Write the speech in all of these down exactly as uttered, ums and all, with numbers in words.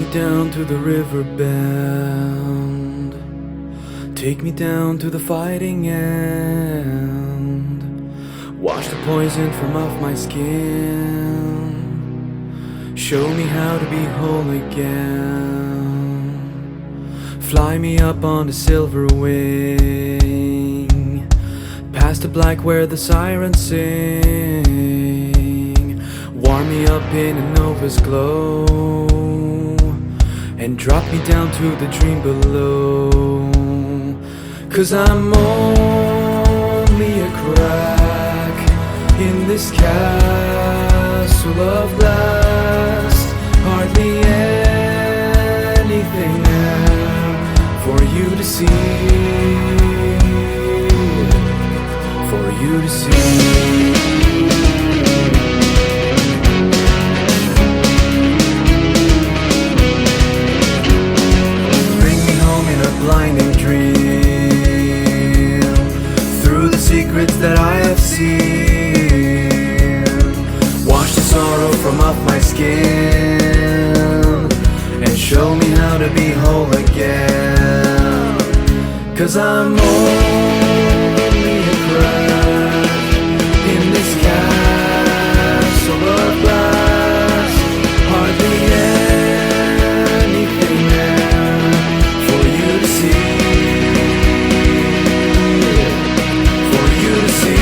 down to the river bend. Take me down to the fighting end. Wash the poison from off my skin. Show me how to be whole again. Fly me up on the silver wing, past the black where the sirens sing. Warm me up in a nova's glow, and drop me down to the dream below. 'Cause I'm only a crack in this castle of glass. Hardly anything there for you to see, for you to see. Blinding dream through the secrets that I have seen. Wash the sorrow from off my skin and show me how to be whole again. 'Cause I'm only a crack in this castle of glass. Hardly anything there for you to see, for you to see.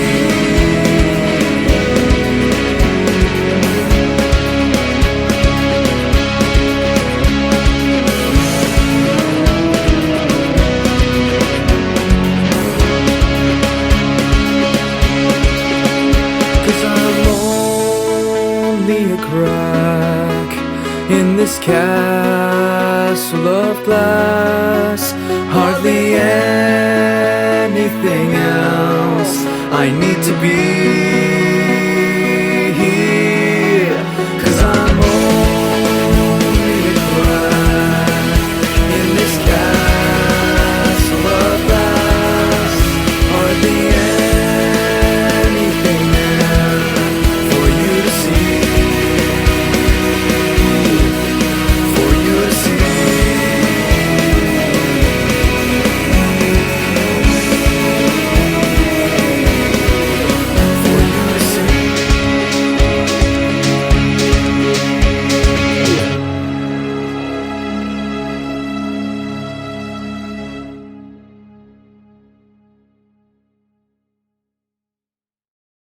'Cause I'm only a crack in this castle of glass. Hardly anything else I need to be.